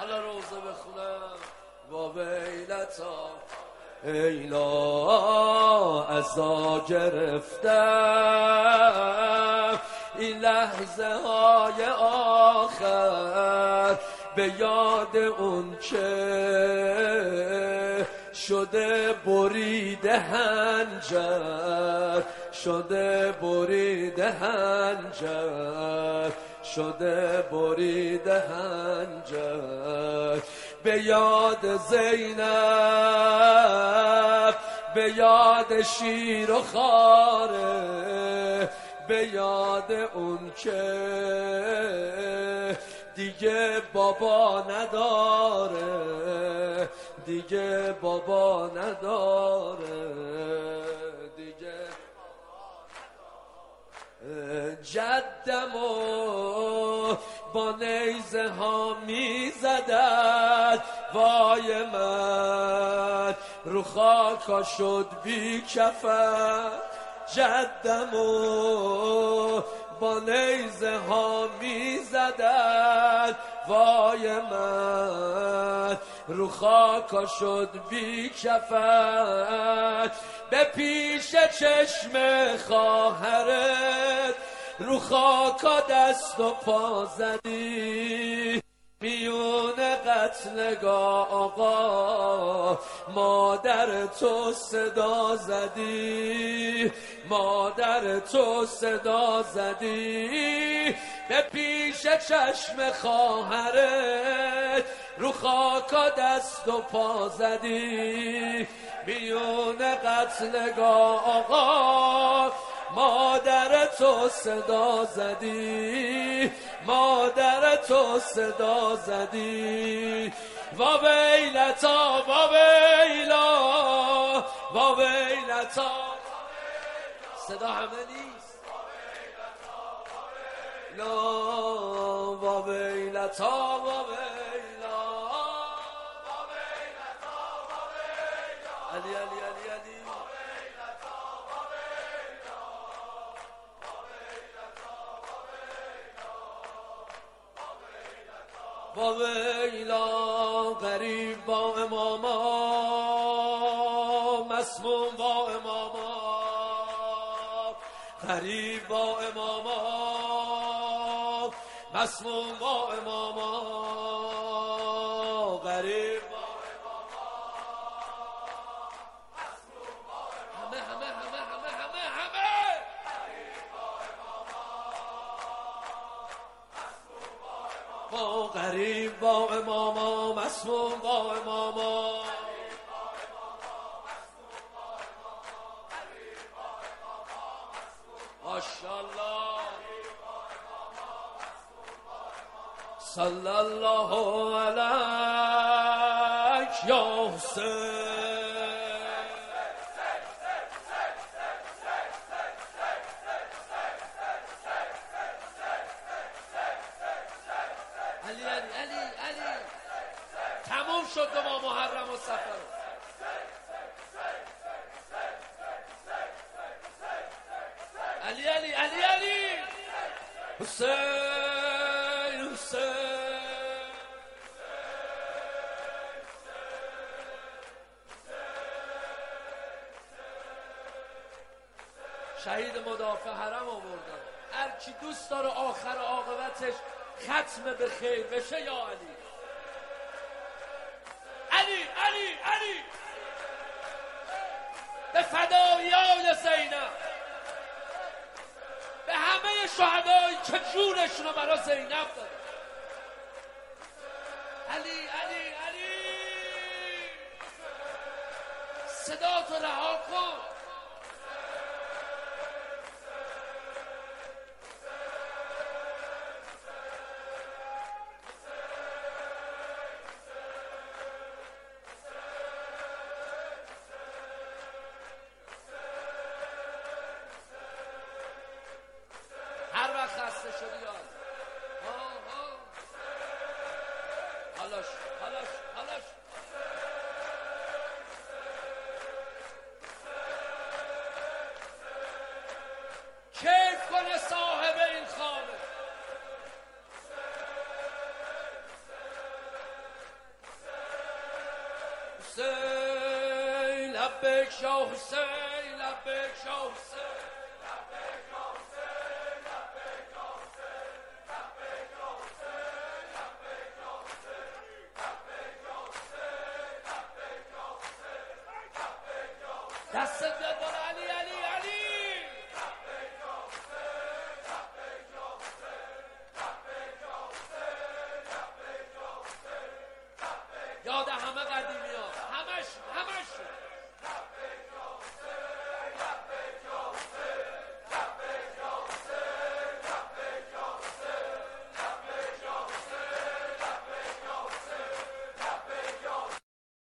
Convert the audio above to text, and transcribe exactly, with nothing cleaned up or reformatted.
بالا روزه بخونم. و ویلتا ایلا عزا گرفتم این لحظه های آخر به یاد اون که شده بریده هنجر، شده بریده هنجر، شده بریده هنجر. به یاد زینب، به یاد شیر و خاره، به یاد اون که دیگه بابا نداره، دیگه بابا نداره، دیگه جدمو با نیزه ها می زدد، وای من رو خاکا شد بی کفن. جدمو با نیزه ها می زدد، وای من رو خاکا شد بی کفن. به پیش چشم خواهرت رو خاکا دست و پا زدی، میون قتلگاه آقا مادر تو صدا زدی، مادر تو صدا زدی. به پیش چشم خواهرت رو خاکا دست و پا زدی، میون قتلگاه آقا مادر تو صدا زدی، مادر تو صدا زدی. و ویلتا و ویلا و ویلتا، صدا همه نیست. و ویلتا و ویلا، علی علی علی علی. و ویلا غریب با اماما، مسموم با اماما، غریب با اماما، مسموم با اماما، غریب با اماما، مسموم با اماما. همه همه همه همه همه همه غریب با اماما، مسموم با اماما، غریب با اماما، مسموم با اماما. ماشاءالله صلی الله علیک یا حسین. علی علی علی علی تموم شد ما محرم و سفر. علی علی علی علی حسین حسین. شهید مدافع حرم آوردن. هر کی دوست داره آخر عاقبتش ختم به خیر بشه یا علی. علی علی علی به فدایان زینب، به همه شهدایی که جونشون رو برای زینب دادن. علی علی علی صدا تو رها کن. هر وقت خسته شدی یاد ها ها حالاش حالاش حالاش کیف کنه صاحب این خانه. حسین لبیک شاه حسین لبیک شاه حسین دست دل علی علی علی یاد همه